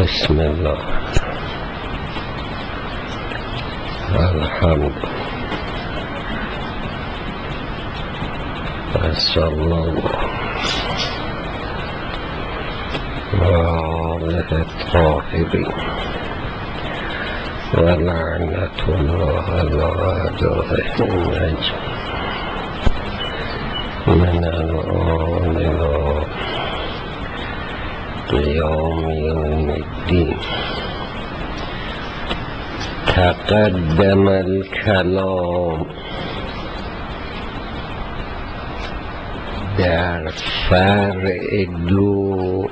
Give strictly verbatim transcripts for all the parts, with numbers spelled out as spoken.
بسم الله الحمد صلی الله و آله الطاهرین و لعنت الله علی اعدائهم من الآن إلى قیام یوم الدین. تقدم الکلام در فرع دو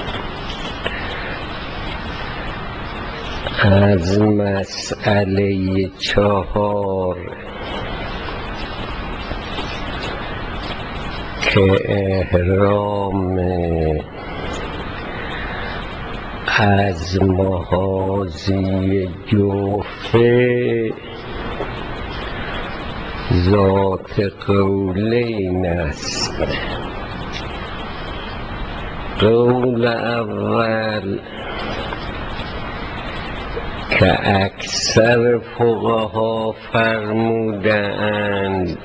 از مسئله چهار که احرام از محاذی جوفه ذات قولین است. قول اول که اکثر فقها فرمودند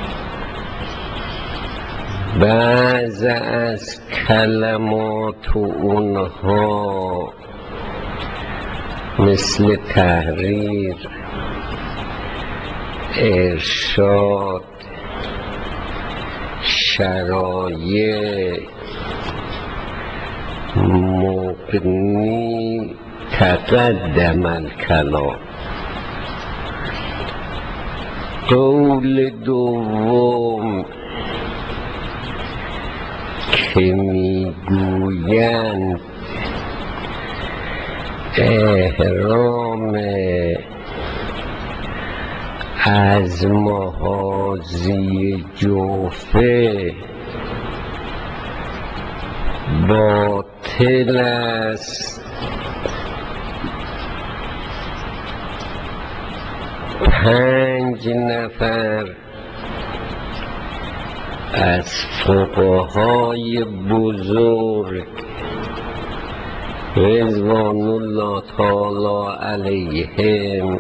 بعض از کلمات اونها مثل تحریر، ارشاد، شرایع، مغنی، تقدم الکلام. قول دوم که میگویند احرام از محاذی جوفه باطل است پنج نفر از فقهای بزرگ رضوان الله تعالی علیهم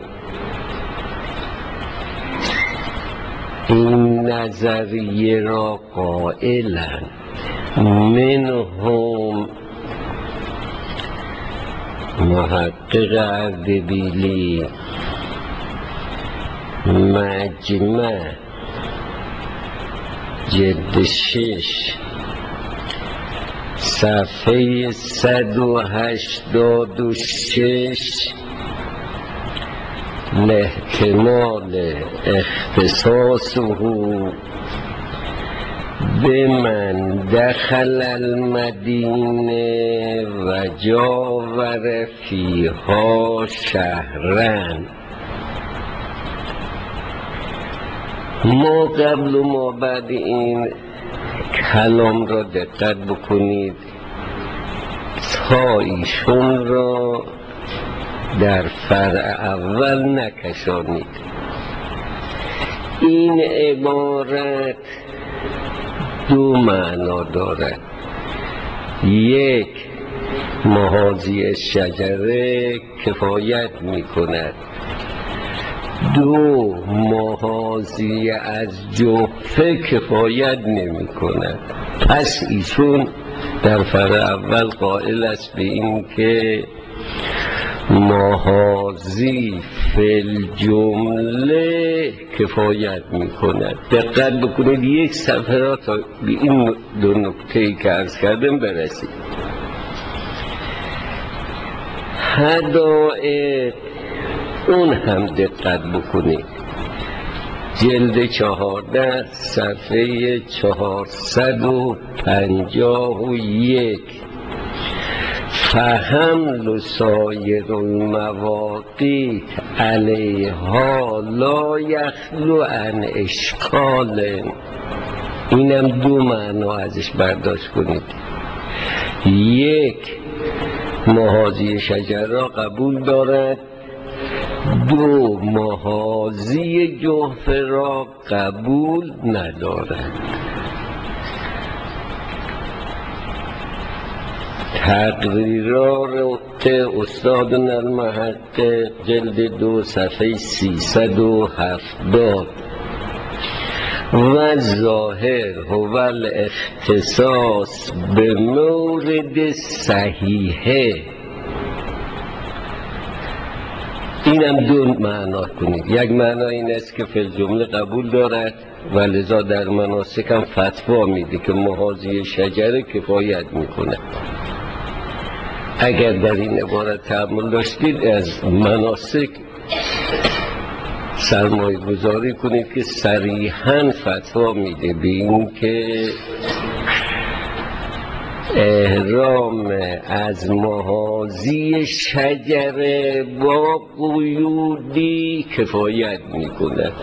این نظریه را قائلند. منهم محقق اردبیلی، مجمع جلد شش صفحه صد و هشتاد و شش لاحتمال اختصاصه بمن دخل المدینه و جاور فیها شهرن. ما قبل و ما بعد این کلام را دقت بکنید تا ایشون را در فرع اول نکشانید. این عبارت دو معنا دارد. یک، محاذی شجره کفایت می کند. دو، محاذی از جوفه کفایت نمی کند. پس ایشون در فرع اول قائل است به این که محاذی فی الجمله کفایت می کند. دقت بکنید یک صفحه را تا به این دو نکته‌ای که عرض کردم برسید. حدائق اون هم دقت بکنید، جلد چهارده صفحه چهارصد و پنجاه و یک فحمل سایر المواقیت علیها لا یخلو عن اشکال. اینم دو معنا ازش برداشت کنید. یک، محاذی شجر را قبول دارد. دو، محاذی جوفه را قبول ندارد. تقریرات استادنا المحقق جلد دو صفحه سیصد و هفتاد و ظاهر هو الاختصاص به مورد صحیحه. اینم دو معنا کنید. یک معنا این است که فی الجمله قبول دارد و لذا در مناسک هم فتوا میده که محاذی شجره کفایت میکنه. اگر در این عبارت تأمل داشتید از مناسک سرمایه گذاری کنید که صریحاً فتوا میده به این که احرام از محاذی شجره با قیودی کفایت میکند.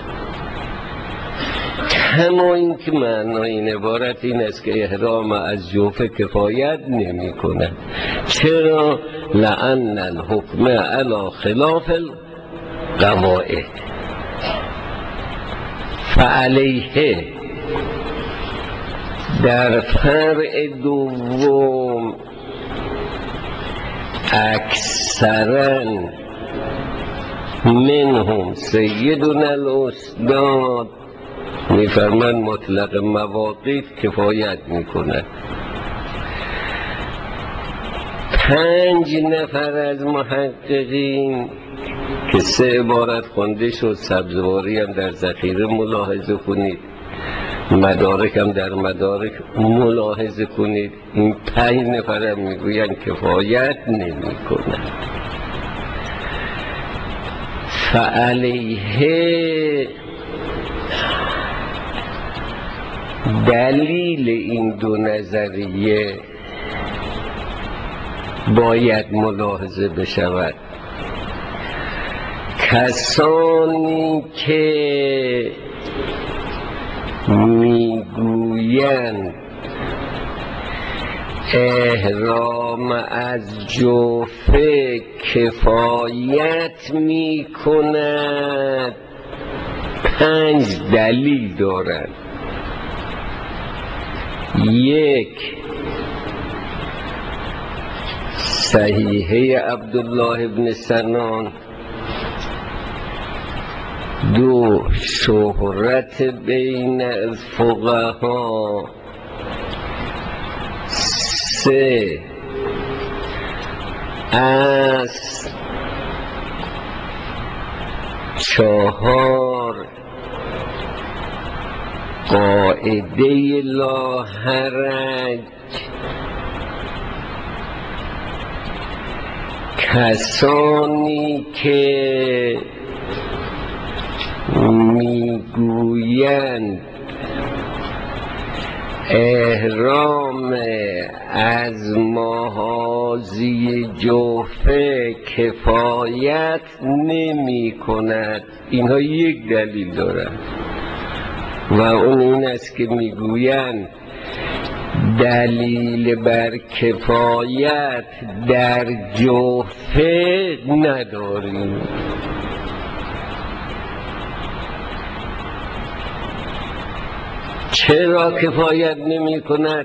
اما این که معنای این عبارت این است که احرام از جوفه کفایت نمی کند. چرا؟ لأن الحکم علی خلاف القواعد فعلیه. در فرع دوم اکثرا منهم سیدنا الاستاد میفرمند مطلق مواقیت کفایت میکند. پنج نفر از محققین که سه عبارت خونده شد، سبزواری هم در ذخیره ملاحظه کنید، مدارک هم در مدارک ملاحظه کنید، این پنج نفر هم میگویند کفایت نمی کند. فعلیه دلیل این دو نظریه باید ملاحظه بشود. کسانی که میگویند احرام از جوفه کفایت میکند پنج دلیل دارند. یک، صحیحه عبدالله بن سنان. دو، شهرت بین الفقها. سه، اصل. چهار، قاعده لا حرج. کسانی که میگویند احرام از محاذی جوفه کفایت نمی کند، اینها یک دلیل دارند و اون این است که میگویند دلیل بر کفایت در جوفه نداریم. چرا کفایت نمی کند؟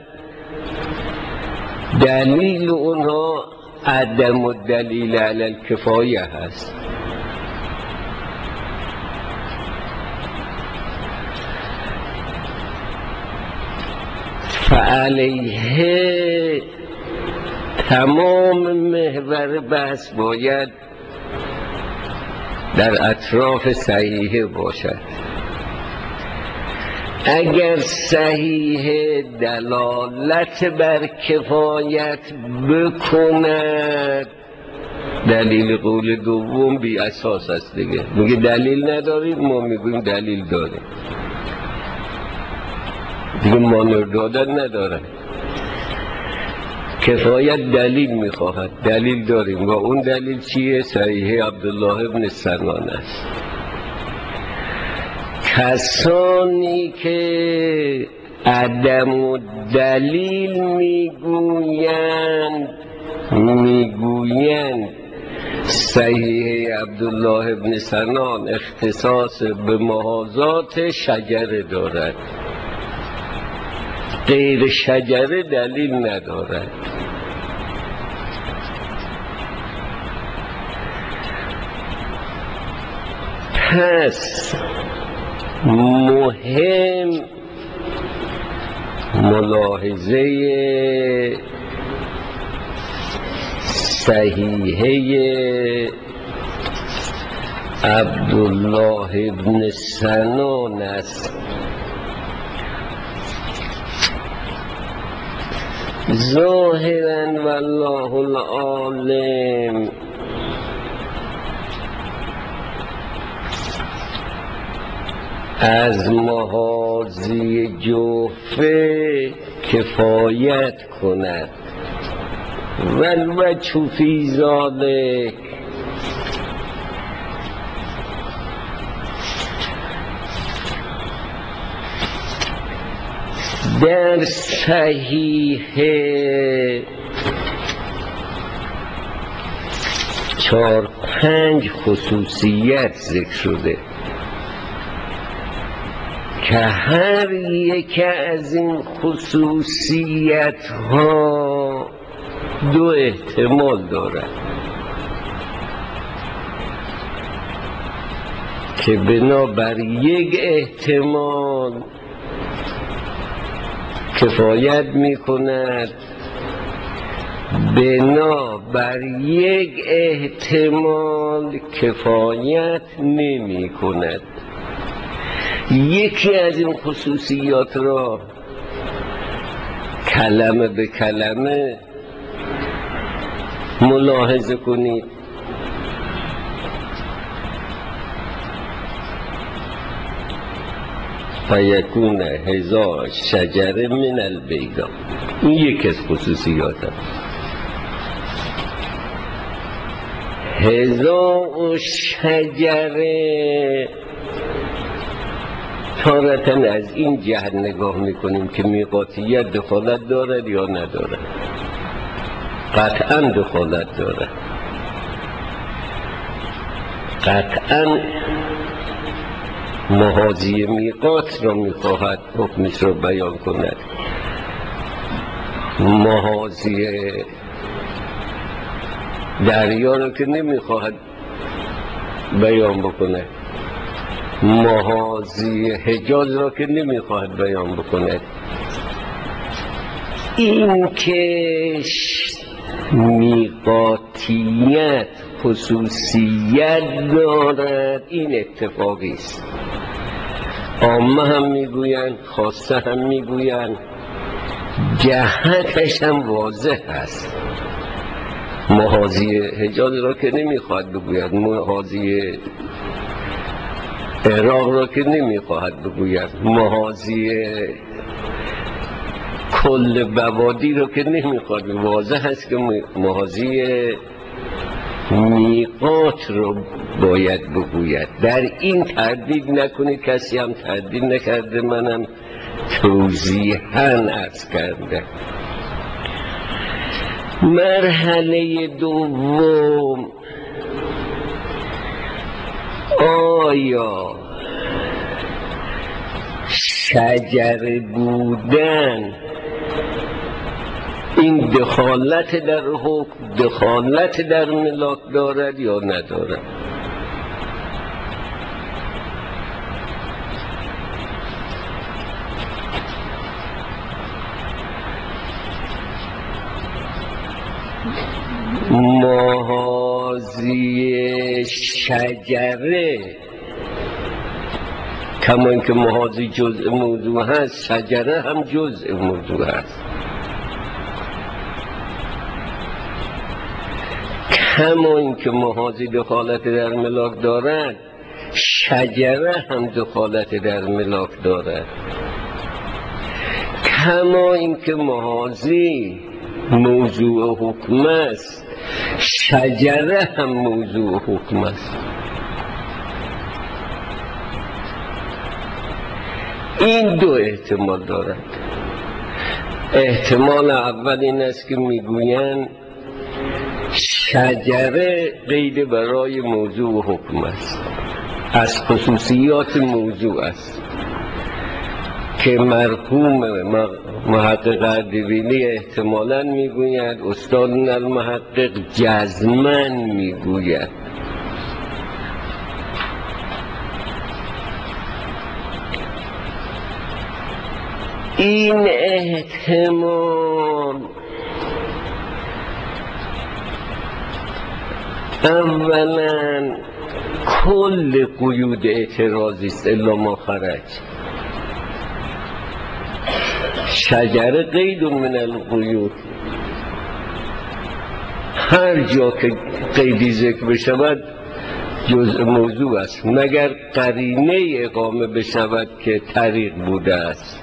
دلیل اونها عدم الدلیل علی الکفایه هست. فعلیه تمام محور بحث باید در اطراف صحیحه باشد. اگر صحیحه دلالت بر کفایت بکند، دلیل قول دوم بی اساس است دیگه. میگه دلیل ندارید، ما میگویم دلیل داریم دیگه. مانور دادن ندارن. کفایت دلیل میخواهد، دلیل داریم و اون دلیل چیه؟ صحیحه عبدالله بن سنان است. کسانی که عدم دلیل میگویند میگویند صحیحه عبدالله بن سنان اختصاص به محاذات شجره دارد، غیر شجره دلیل ندارد. پس مهم ملاحظه صحیحه عبدالله ابن سنان است. ظاهرا والله العالم از محاضی جوفه کفایت کند والوجه فی ذلک در صحیح چار پنج خصوصیت ذکر شده که هر یک از این خصوصیت ها دو احتمال دارد که بنابر یک احتمال کفایت می کند، بنابر یک احتمال کفایت نمی کند. یکی از این خصوصیات را کلمه به کلمه ملاحظه کنید. فیکون هزار شجره من البیضاء، این یکی از خصوصیات هست. هزار شجره تارتاً از این جهت نگاه میکنیم که میقاتیت دخالت دارد یا ندارد. قطعاً دخالت دارد، قطعاً محاذی میقات را میخواهد حکمش را بیان کند. محاذی دریا را که نمیخواهد بیان بکند، محاذی حجاز را که نمیخواهد بیان بکند. این که میقاتیت خصوصیت دارد این اتفاقی است. عامه هم میگویند، خاصه هم میگویند، جهتش هم واضح است. محاذی حجاز را که نمیخواهد بگوید، محاذی عراق را که نمیخواهد بگوید، محاذی کل بوادی را که نمیخواهد. واضح است که محاذی میقات رو باید بگوید. در این تردید نکنید، کسی هم تردید نکرده، منم توضیحاً عرض کرده. مرحله دوم، آیا شجر بودن این دخالت در حکم، دخالت در ملاک دارد یا ندارد؟ محاذی شجره کما اینکه محاذی جزء موضوع هست، شجره هم جزء موضوع هست. کما اینکه محاذی دخالت در ملاک دارد، شجره هم دخالت در ملاک دارد. کما اینکه محاذی موضوع حکم است، شجره هم موضوع حکم است. این دو احتمال دارد. احتمال اول این است که میگویند شجره قید برای موضوع حکم است، از خصوصیات موضوع است، که مرحوم محقق اردبیلی احتمالاً میگوید، استادنا المحقق جزماً میگوید این احتمال اولا کل قیود اعتراضی است الا ما خرج. شجره قید من القیود، هر جا که قیدی ذکر بشود جزء موضوع است مگر قرینه اقامه بشود که طریق بوده است.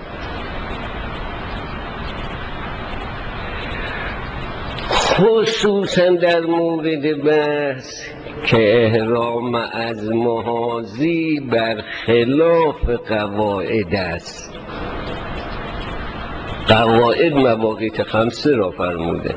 خصوصا در مورد بحث که احرام از محاذی بر خلاف قواعد است. قواعد مواقیت خمسه را فرموده.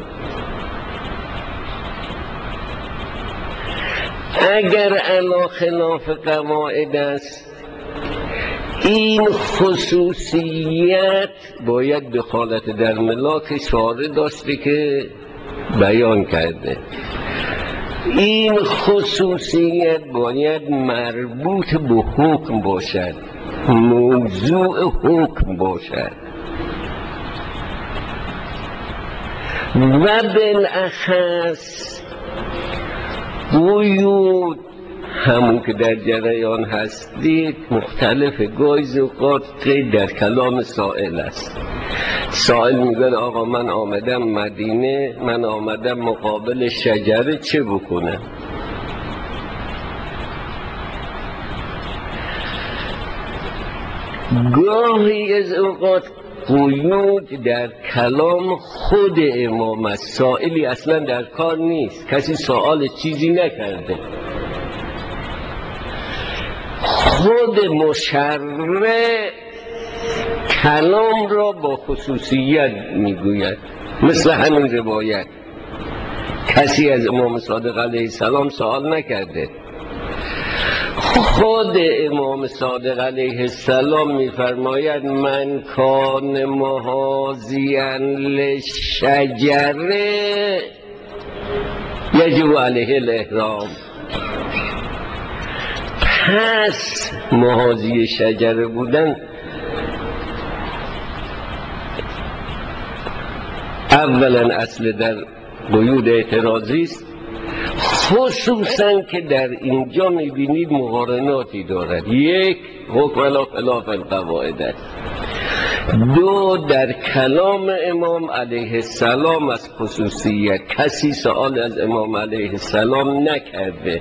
اگر علی خلاف قواعد است این خصوصیت باید دخالت در ملاک شارع داشته که بیان کرده. این خصوصیت باید مربوط به حکم باشد، موضوع حکم باشد و بالاخص قیود همون که در جریان هستید مختلف گاهی اوقات قید در کلام سائل است. سائل میگه آقا من آمدم مدینه، من آمدم مقابل شجره، چه بکنم؟ گاهی از اوقات قیود در کلام خود امام است، سائلی اصلا در کار نیست، کسی سوال چیزی نکرده، خود مشرع کلام را با خصوصیت میگوید. مثل همین روایت کسی از امام صادق علیه السلام سوال نکرده، خود امام صادق علیه السلام میفرماید من کان محاذیاً للشجره یجب علیه الاحرام. پس محاذی شجره بودن اولا اصل در قیود اعتراضی است، خصوصا که در اینجا میبینید مقارناتی دارد. یک، حکم علی خلاف القواعد است. دو، در کلام امام علیه السلام از خصوصیت کسی سوال از امام علیه السلام نکرده.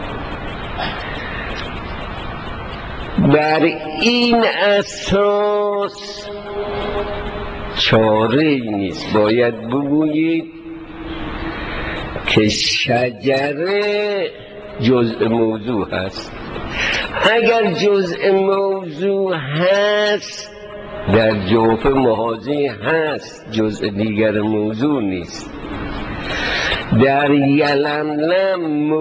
بر این اساس چاره ای نیست، باید بگویید که شجره جزء موضوع هست. اگر جزء موضوع هست در جوف محاذی هست، جزء دیگر موضوع نیست. در یلملم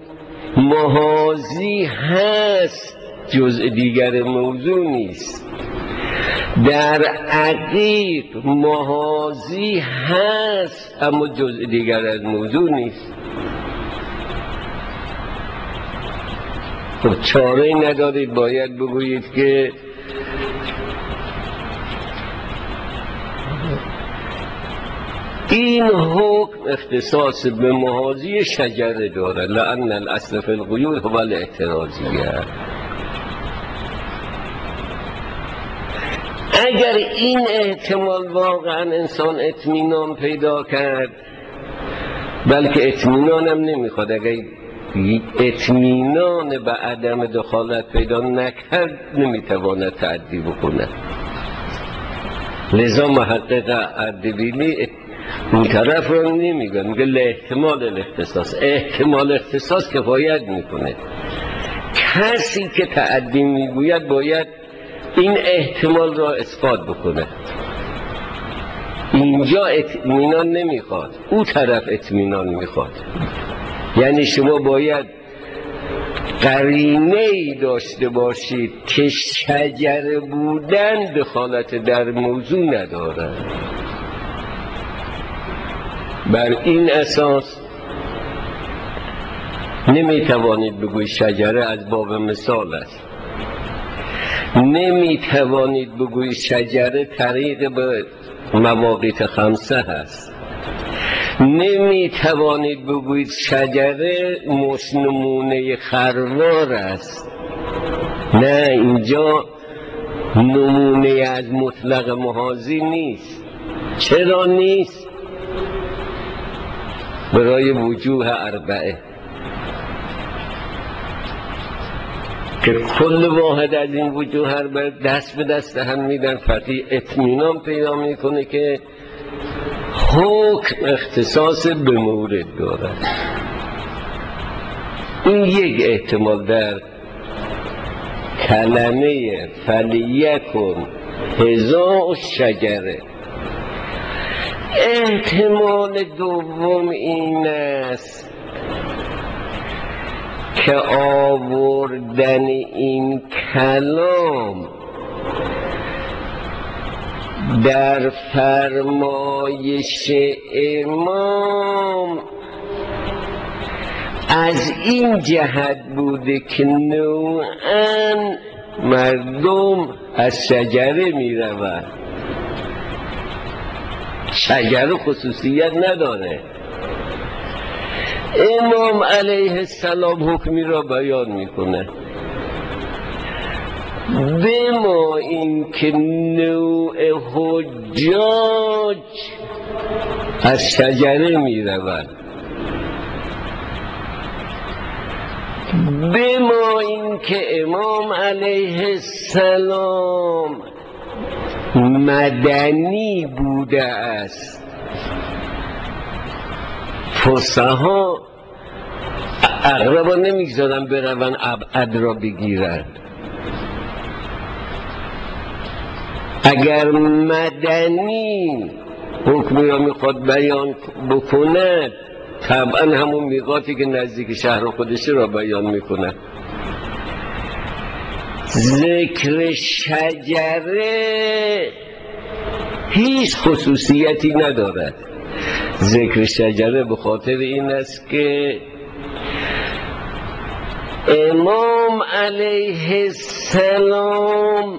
محاذی هست، جزء دیگر موضوع نیست. در عقیق محاذی هست اما جزء دیگر از موضوع نیست. خب چاره ندارید، باید بگویید که این حکم اختصاص به محاذی شجره داره، لأن الاصل فی القیود هو الاعتراضیه. اگر این احتمال واقعا انسان اطمینان پیدا کرد، بلکه اطمینان هم نمیخواد، اگر اطمینان به عدم دخالت پیدا نکرد نمیتواند تعدی بکنه. لذا محقق اردبیلی اون طرف رو نمیگه، میگه لاحتمال الاختصاص. احتمال اختصاص کفایت میکنه. کسی که تعدی میگوید باید این احتمال را اثبات بکنه. اینجا اطمینان نمیخواد، او طرف اطمینان میخواد. یعنی شما باید قرینه‌ای داشته باشید که شجره بودن دخالت در موضوع ندارد. بر این اساس نمیتوانید بگویید شجره از باب مثال است. نمیتوانید بگویید شجره طریق به مواقیت خمسه هست، نمیتوانید بگویید شجره مش نمونه خروار است. نه، اینجا نمونه از مطلق محاذی نیست. چرا نیست؟ برای وجوه اربعه که کل واحد از این وجوه اربعه دست به دست هم میدن، فقیه اطمینان پیدا میکنه که حکم اختصاص به مورد دارد. این یک احتمال در کلمه فلیکن هزاء شجره. احتمال دوم این است که آوردن این کلام در فرمایش امام از این جهت بوده که نوعاً مردم از شجره می روند. شجره خصوصیت نداره. امام علیه السلام حکمی را بیان میکنه، به ما این که نوع حجاج از شجره می روند، به ما این که امام علیه السلام مدنی بوده است. فصحا اغربا نمیگذارن برون ابعد را بگیرن. اگر مدنی حکمی را میخواد بیان بکند، طبعا همون میقاتی که نزدیک شهر خودشه را بیان میکند. ذکر شجره هیچ خصوصیتی ندارد. ذکر شجره به خاطر این است که امام علیه السلام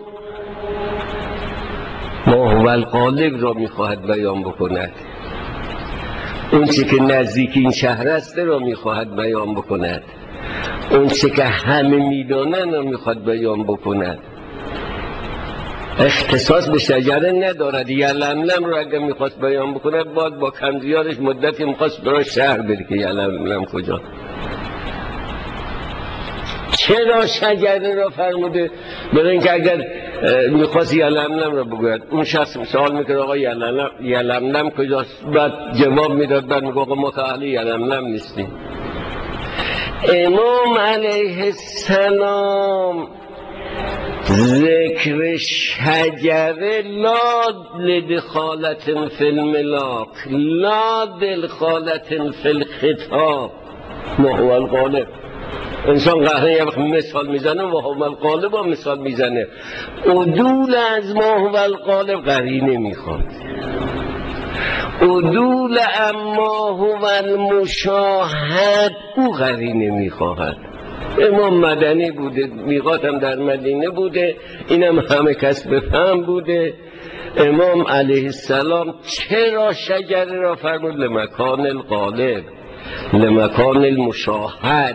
ما هو الغالب را میخواهد بیان بکند، اون چه که نزدیک این شهر است را میخواهد بیان بکند، اون چه که همه میدانن را میخواد بیان بکند. اختصاص به شجره ندارد. یلملم رو اگر میخواست بیان بکند باید با کمزیارش مدتی میخواست برای شهر بری که یلملم کجا. چرا شجره را فرموده؟ برای اینکه اگر میخواست یلملم را بگوید، اون شخص سوال میکنه آقا یلملم, یلملم کجاست؟ بعد جواب میداد، بعد میگه آقا ما که اهل یلملم نیستیم. امام علیه السلام ذکر شجره لا لدخالت فی الملاک لا دلخالت فی الخطاب ما هو الغالب. انسان قهره یه وقت مثال میزنه و هو الغالب هم مثال میزنه. عدول از ما هو الغالب قرینه میخواد. عدول اما هو المشاهد او قرینه میخواهد. امام مدنی بوده، میقات هم در مدینه بوده، اینم همه کس بفهم بوده. امام علیه السلام چرا شجره را فرمود؟ لمکان الغالب، لمکان المشاهد،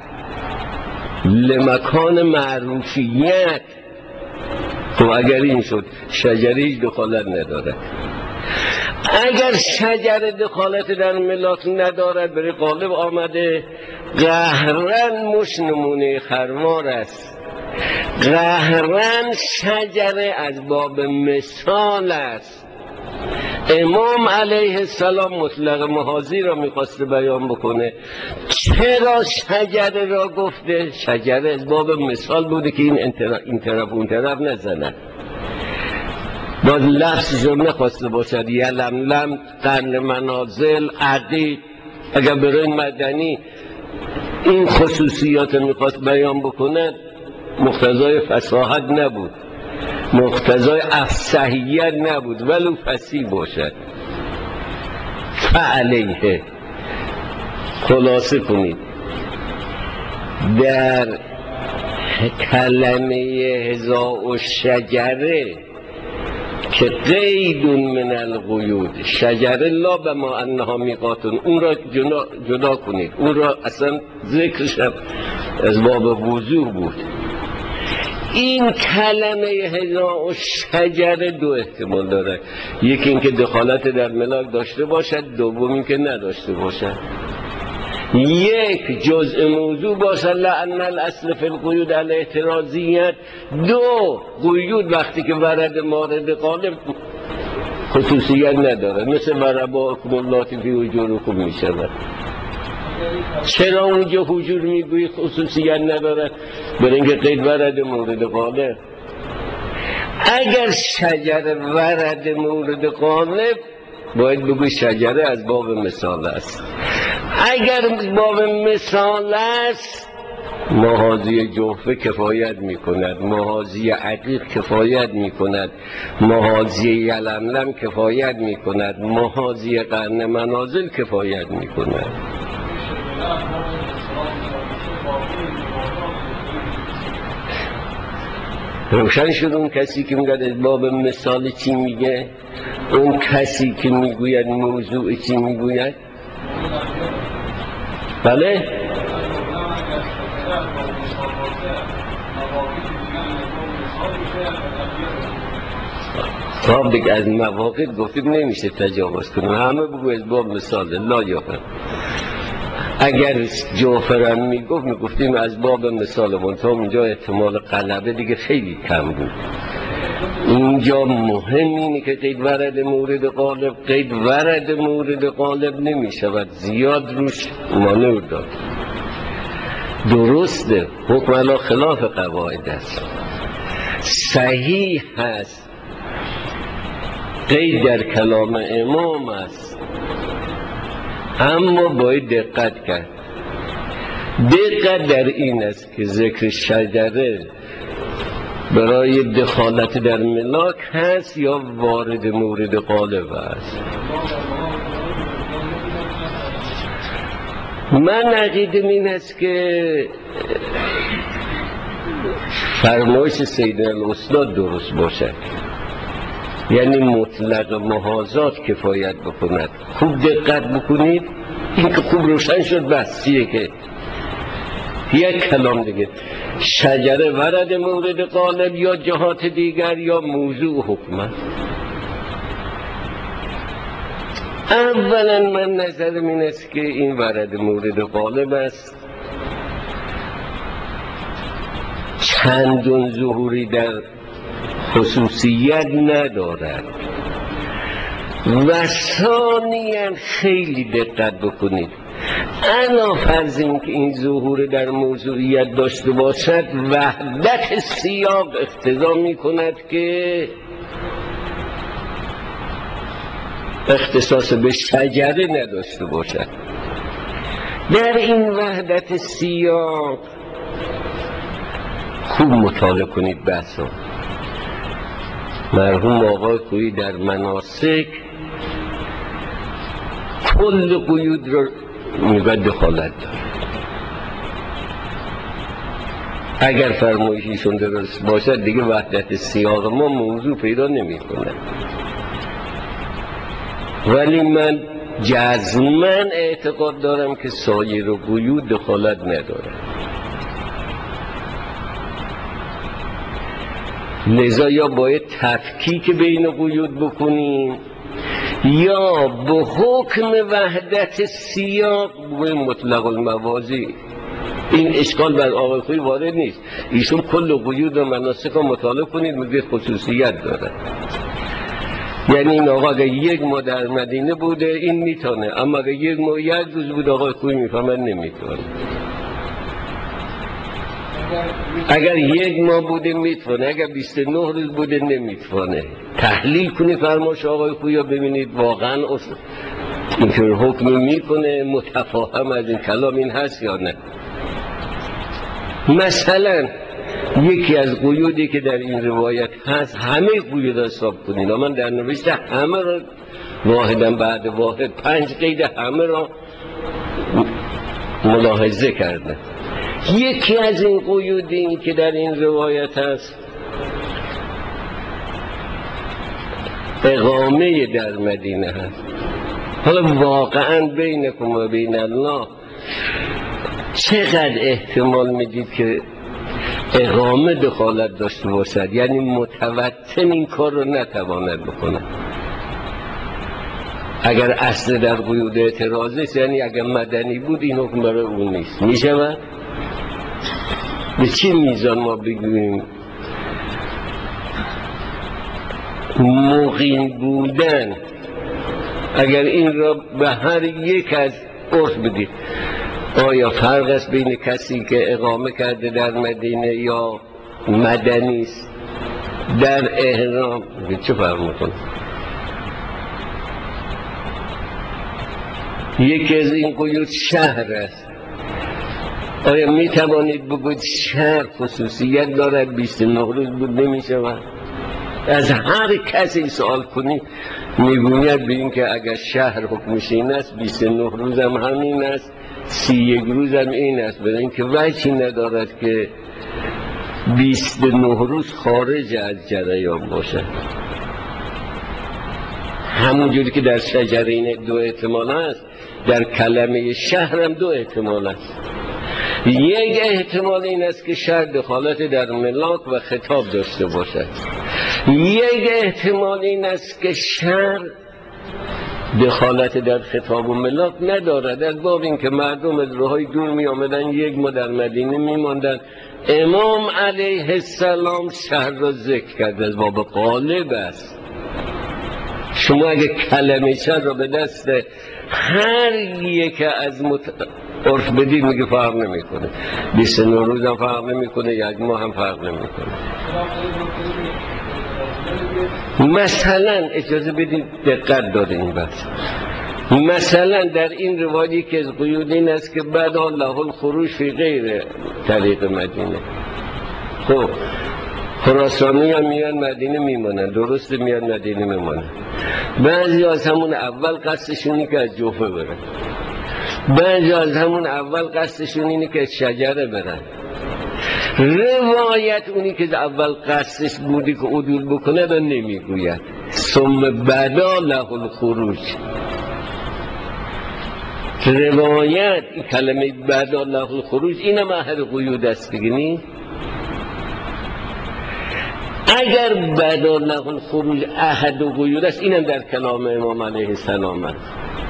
لمکان معروفیت. خب اگر این شد شجره هیچ دخالت ندارد. اگر شجره دخالت در ملاک ندارد، برای غالب آمده قهرن مش نمونه خروار است. قهرن شجره از باب مثال است. امام علیه السلام مطلق محاذی را میخواسته بیان بکنه. چرا شجره را گفته؟ شجره از باب مثال بوده که این این طرف اون طرف نزنه. باز لفظ جمله خواسته باشد. یلملم، قرن منازل، عقید. اگر برای مدنی این خصوصیات میخواست بیان بکند، مقتضای فصاحت نبود، مقتضای افصحیت نبود، ولو فصیح باشد. فعلیه خلاصه کنید، در کلمه هزاء الشجره که قید من القیود، شجره لا بما انها میقاتون، اون را جدا, جدا کنید، اون را اصلا ذکرش از باب وضوح بود. این کلمه هزاء الشجره دو احتمال داره، یکی اینکه دخالت در ملاک داشته باشد، دوم اینکه نداشته باشد. یک جزء موضوع باشد لأن الاصل فی القیود الاعتراضیت، دو قیود وقتی که ورد مارد قالب خصوصیت نداره، مثل ورباءکم اللاتی فی حجورکم می شود. چرا اونجا حجور میگویی خصوصیت نداره؟ برای اینکه قید ورد مورد قالب. اگر شجره ورد مورد قالب باید بگوی شجره از باب مثال است. اگر باب مثال است محاذی جوفه کفایت می کند، محاذی عقیق کفایت می کند، محاذی یلملم کفایت می کند، محاذی قرن منازل کفایت می کند. روشن شد اون کسی که میگه از باب مثال چی میگه، اون کسی که میگوید موضوع چی میگوید. بله خب دیگه از مواقع گفتیم نمیشه تجاوز کنیم، همه بگو از باب مثال لا یافت. اگر جعفرم میگفت میگفتیم از باب مثال، منطقه اونجا احتمال غلبه دیگه خیلی کم بود. اینجا مهم اینه که قید ورد مورد قالب، قید ورد مورد قالب نمی شود زیاد روش مانور داد. درسته حکم علی خلاف قواعد است، صحیح هست، قید در کلام امام است، اما باید دقت کرد. دقت در این است که ذکر شجره برای دخالت در ملاک هست یا وارد مورد قالب است. من عقیدم این است که فرمایش سیدنا الاستاد درست باشد، یعنی مطلق محاذات کفایت بکند. خوب دقت بکنید، این که خوب روشن شد بحثیه که یک کلام دیگه شجره ورد مورد قالب یا جهات دیگر یا موضوع حکم. اولا من نظرم این است که این ورد مورد قالب است، چندون ظهوری در خصوصیت ندارد. و ثانیاً خیلی دقت بکنید، انا فرض این که این ظهور در موضوعیت داشته باشد، وحدت سیاق اقتضا می کند که اختصاص به شجره نداشته باشد. در این وحدت سیاق خوب مطالعه کنید بحثا. مرحوم آقای خویی در مناسک کل قیود رو میگه دخالت داره. اگر فرمایشیشون درست باشد دیگه وحدت سیاق ما موضوع پیدا نمی کنه. ولی من جزماً اعتقاد دارم که سایر قیود دخالت نداره. لذا یا باید تفکیک بین قیود بکنیم یا به حکم وحدت سیاق به مطلق الموازی. این اشکال بر آقای خویی وارد نیست، ایشون کل قیود و مناسک رو مطالعه کنید میگه خصوصیت داره. یعنی این آقا اگر یک ماه در مدینه بوده این میتونه، اما اگر یک ماه یک روز بود آقای خویی میفهمد نمیتونه. اگر یک ماه بوده میتونه، اگر بیست و نه روز بوده نمیتونه. تحلیل کنی فرمایش آقای خویی ببینید واقعا اینطور حکم میکنه، متفاهم از این کلام این هست یا نه. مثلا یکی از قیودی که در این روایت هست، همه قیود را حساب کنید، من در نوشته همه را واحدن بعد واحد پنج قید همه را ملاحظه کرده. یکی از این قیودی که در این روایت هست اقامه در مدینه هست. حالا واقعا بینکم و بین الله چقدر احتمال میدید که اقامه دخالت داشته باشد، یعنی متوطن این کار رو نتواند بکنه؟ اگر اصل در قیود اعتراض است، یعنی اگر مدنی بود این حکم برای اون نیست. میشود؟ به چه میزان ما بگوییم مقیم بودن، اگر این را به هر یک از عرف بدید، آیا فرق است بین کسی که اقامه کرده در مدینه یا مدنی است در احرام؟ چه فرق میکنه؟ یکی از این قیود شهر است. آیا می توانید بگوید شهر خصوصیت دارد بیست و نه روز بود نمیشود؟ از هر کسی سوال کنی میگوید به این که اگر شهر حکمش این است بیست و نه روز هم همین است، سی یک روز هم این است، برای اینکه وجهی ندارد که بیست و نه روز خارج از جریان باشد. همونجوری که در شجره این دو احتمال است، در کلمه شهر هم دو احتمال است. یک احتمال این است که شهر دخالت در ملاک و خطاب داشته باشد، یک احتمال این است که شهر دخالت در خطاب و ملاک ندارد، از باب این که مردم از راههای دور می آمدن، یک ما در مدینه می ماندن. امام علیه السلام شهر را ذکر کرد، از باب غالب است. شما اگه کلمه شهر را به دست هر یک از مت... عرف بدید میگه فرق نمیکنه، بیست و نه روز هم فرق نمیکنه، یک ماه هم فرق نمیکنه. مثلا اجازه بدید دقت داره این بحث. مثلا در این روایتی که از قیود این است که بعد الله الخروج فی غیر طریق مدینه. خب خراسانی هم میان مدینه میمونن، درسته میان مدینه میمونن. بعضی از همون اول قصدشون اینه که از جوفه برن، بعضی از همون اول قصدشون اینه که از شجره برن. روایت اونی که اول قصدش بودی که عدول بکنه رو نمیگوید، ثم بدا له الخروج. روایت این کلمه بدا له الخروج اینم احد قیود است دیگه نیست. اگر بدا له الخروج احد قیود است، اینم در کلام امام علیه السلام است.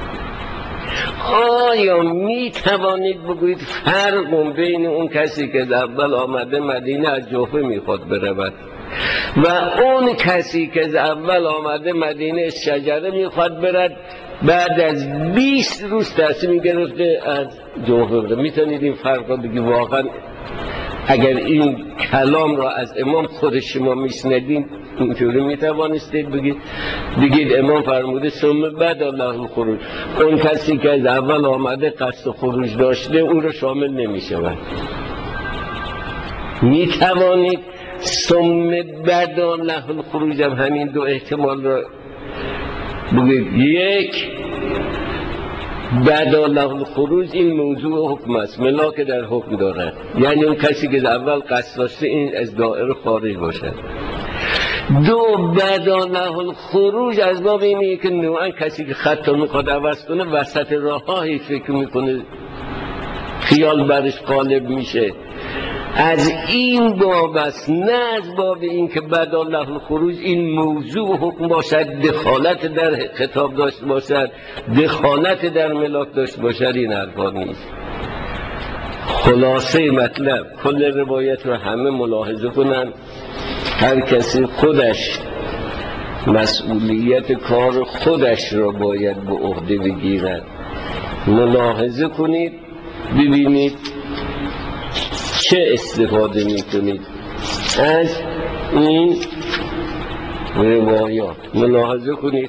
آیا می توانید بگویید فرق بین اون کسی که در اول آمده مدینه از جوفه میخواد برود و اون کسی که از اول آمده مدینه شجره میخواد برد، بعد از بیست روز تصمیم گرفته از جوفه برد؟ میتونید این فرق رو بگید؟ واقعا اگر این کلام را از امام خود شما میشنیدین اینطوری میتوانستید بگید بگید امام فرموده ثم بعد الله الخروج، اون کسی که از اول آمده قصد خروج داشته اون رو شامل نمیشود؟ میتوانید ثم بعد الله الخروج هم همین دو احتمال را بگید؟ یک، بعد الله الخروج این موضوع حکم است، ملاک در حکم دارد، یعنی اون کسی که اول قصد داشته این از دائره خارج باشد. دو، بعد الله الخروج از باب اینه که نوعا کسی که خط رو میخواد عوض کنه وسط راهی فکر میکنه خیال برش غالب میشه، از این باب است، نه از باب این که بعد الله الخروج این موضوع حکم باشد، دخالت در خطاب داشته باشد، دخالت در ملاک داشته باشد. این حرفا نیست. خلاصه مطلب کل روایت رو همه ملاحظه کنن، هر کسی خودش مسئولیت کار خودش را باید به عهده بگیرد. ملاحظه کنید ببینید چه استفاده میکنید از این روایات. ملاحظه کنید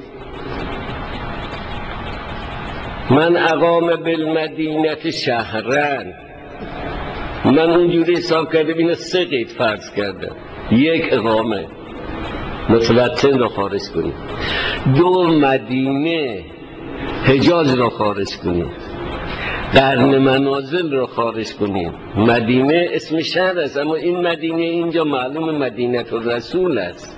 من اقام بالمدینه شهرن، من اونجوری حساب کردم اینو سه قید فرض کردم. یک، اقامه متوطن را خارج کنید. دو، مدینه حجاز را خارج کنید. قرن منازل رو خارج کنیم. مدینه اسم شهر است، اما این مدینه اینجا معلوم مدینه الرسول است.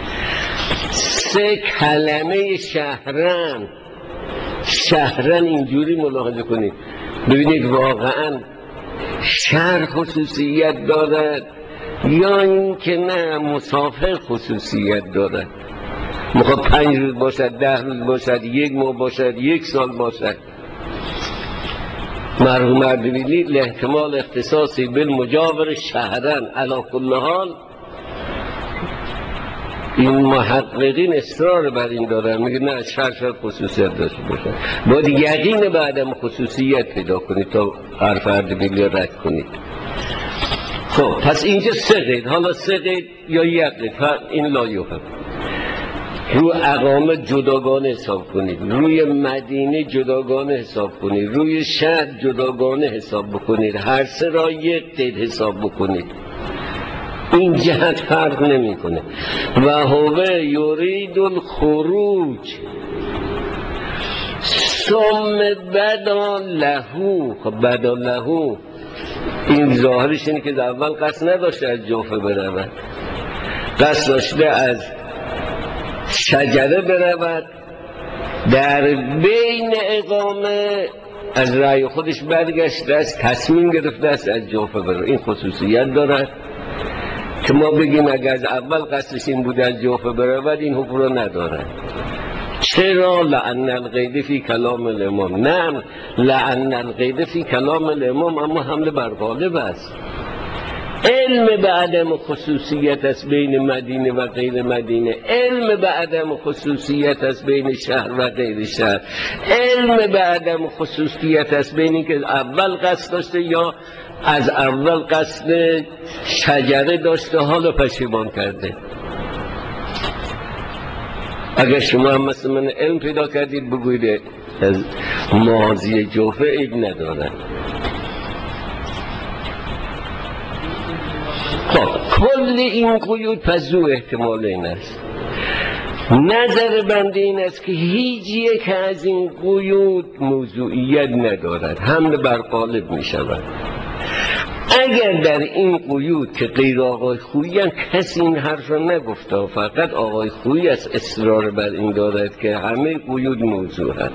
سه کلمه شهرن، شهرن اینجوری ملاحظه کنید، ببینید واقعا شهر خصوصیت دارد یا اینکه نه مسافر خصوصیت دارد. میخواد پنج روز باشد، ده روز باشد، یک ماه باشد، یک سال باشد. مرحوم اردبیلی لاحتمال اختصاصی بالمجاور شهرن. علی کل حال این محققین اصرار بر این دارن، میگه نه شهر شهر خصوصیت داشته باشه. باید یقین به عدم خصوصیت پیدا کنید تا حرف اردبیلی رد کنید. خب پس اینجا سه قید، حالا سه قید یا یک قید، این لایحه. روی اقامه جداگانه حساب کنید، روی مدینه جداگانه حساب کنید، روی شهر جداگانه حساب بکنید، هر سه را یک قید حساب بکنید. این جهت فرق نمی کنه. و هو یرید الخروج ثم بدا لهو. خب بدا لهو این ظاهرش اینه که در اول قصد نداشته از جوفه برود، قصد داشته از شجره برود، در بین اقامه از رأی خودش برگشته است، تصمیم گرفته است از جوفه برود. این خصوصیت دارد که ما بگیم اگر از اول قصدش این بود از جوفه برود، این حکم رو ندارد. چرا؟ لأن القید فی کلام الامام. نه لأن القید فی کلام الامام، اما حمل بر غالب است. علم به عدم خصوصیت است بین مدینه و غیر مدینه، علم به عدم خصوصیت است بین شهر و غیر شهر، علم به عدم خصوصیت است بین این که اول قصد داشته یا از اول قصد شجره داشته حالا پشیمان کرده. اگر شما هم مثل من علم پیدا کردید بگوید از ماضی جوفه عیب ندارد. خب کل این قیود پس دو احتمال این است. نظر بنده این است که هیچ یک از این قیود موضوعیت ندارد، حمل بر غالب می شود. اگر در این قیود که غیر آقای خویی هم کسی این حرف را نگفته، فقط آقای خویی است اصرار بر این دارد که همه قیود موضوع هست.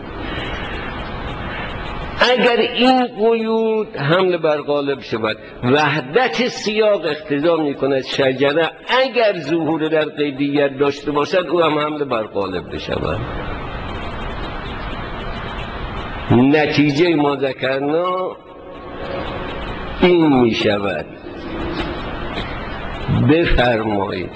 اگر این قیود حمل بر غالب شود، وحدت سیاق اقتضا می کند شجره اگر ظهور در قیدیت داشته باشد او هم حمل بر غالب بشود. نتیجه ما ذکرنا این می شود. بفرمایید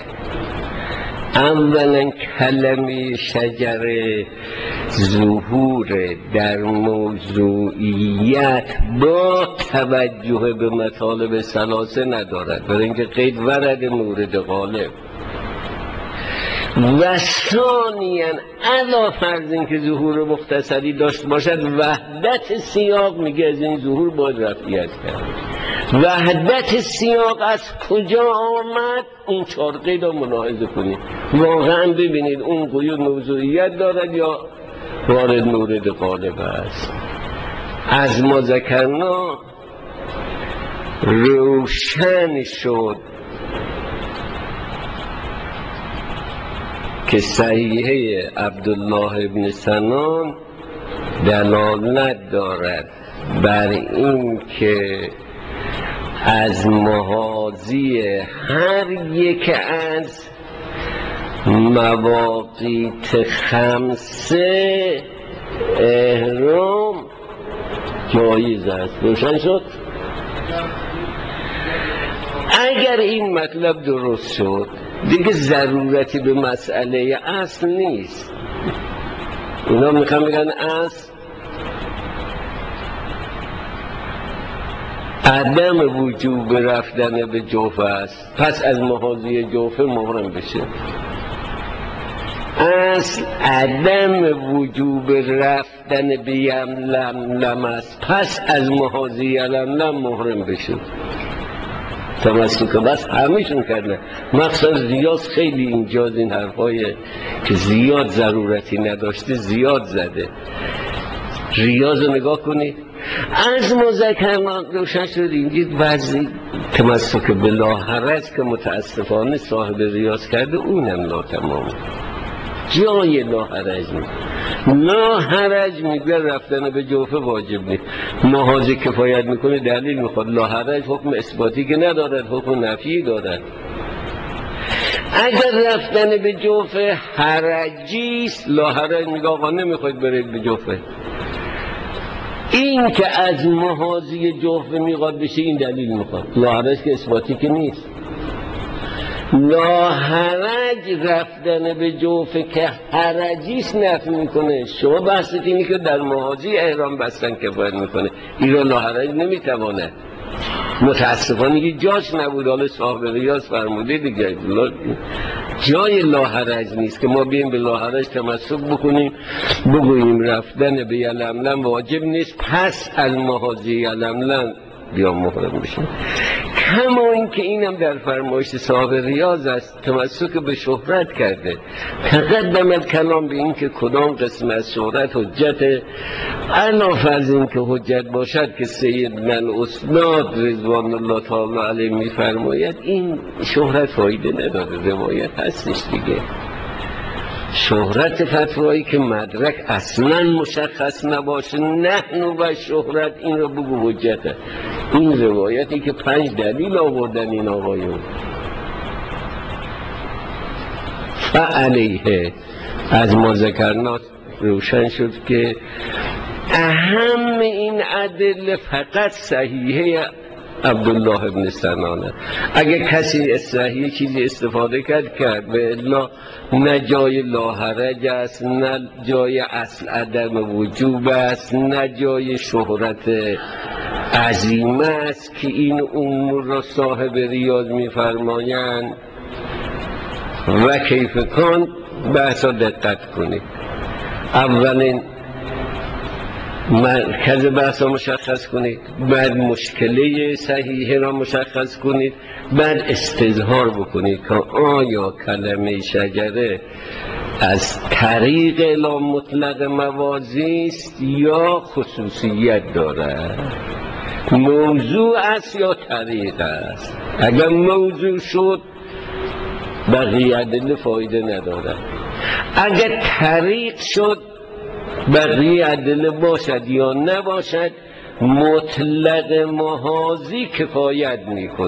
اولا کلمه شجره ظهور در موضوعیت با توجه به مطالب ثلاثه ندارد، برای اینکه قید ورد مورد غالب. و ثانیاً علا فرض این که ظهور مختصری داشته باشد، وحدت سیاق میگه از این ظهور باید رفعیت کرد. وحدت سیاق از کجا آمد؟ این چهار قید رو ملاحظه کنید، واقعا ببینید اون قیود موضوعیت دارد یا وارد مورد غالب است. از ما ذکرنا روشن شد که صحیحه عبدالله ابن سنان دلالت دارد بر این که از محاذی هر یک از مواقیت خمسه احرام جایز است. روشن شد؟ اگر این مطلب درست شد دیگه ضرورتی به مسئله اصل نیست. اینا میخوام بگن اصل عدم وجوب رفتن به جوفه است، پس از محاذی جوفه محرم بشه. اصل عدم وجوب رفتن به یملم است، پس از محاذی یملم محرم بشه. تمسک بس همیشون کردن، مخصوصا زیاد خیلی اینجاز این حرفای که زیاد ضرورتی نداشته زیاد زده. ریاض رو نگاه کنید، از مذکرات روشن شد اینجید وضعی تمسک به لاحرج که متاسفانه صاحب ریاض کرده اونم ناتمام. جای لاحرج نیست. لاحرج میگه رفتن به جوفه واجب نیست، محاضی کفایت میکنه دلیل میخواد. لاحرج حکم اثباتی که ندارد، حکم نفی دارد. اگر رفتن به جوفه حرجیست، لاحرج میگه آقا نمیخواید برید به جوفه. این که از محاضی جوفه میخواد بشه این دلیل میخواد. لاحرج که اثباتی که نیست. لاحرج رفتن به جوفه که حرجیست نفی میکنه. شما بحثت اینی که در محاضی احرام بستن کفایت میکنه، این را لاحرج نمیتوانه. متاسفانه یه جاش نبود، حالا صاحب ریاض فرموده دیگه جای لاحرج نیست که ما بیم به لاحرج تمسک بکنیم بگوییم رفتن به یلملم واجب نیست، پس از محاضی یلملم بیا محرم بشیم. کما این که اینم در فرمایش صاحب ریاض است، تمسک به شهرت کرده. تقدم الکلام به این که کدام قسم از شهرت حجت، علاوه از این که حجت باشد که سیدنا الاسناد رضوان الله تعالی علیه میفرماید این شهرت فایده نداره، روایت هستش دیگه. شهرت فتوایی که مدرک اصلا مشخص نباشه، نحن و شهرت این رو بگو حجته. این روایتی که پنج دلیل آوردن این آقایون. فعلیه از ما ذکرنا روشن شد که اهم این ادله فقط صحیحه عبدالله ابن سنانه. اگه کسی صحیح چیزی استفاده کرد کرد، به الا نه جای لاحرج است، نه جای اصل عدم وجوب است، نه جای شهرت عظیمه است که این امور را صاحب ریاض میفرمایند. و کیف کن بحثا دقت کنید. اولین مرکز بحث را مشخص کنید، بعد مشکله صحیحه را مشخص کنید، بعد استظهار بکنید که آیا کلمه شجره از طریق اعلام مطلق موازی است یا خصوصیت دارد، موضوع است یا طریق است. اگر موضوع شد بقیه ادله فایده ندارد، اگر طریق شد بقیه ادله باشد یا نباشد مطلق محاضی کفایت میکنه.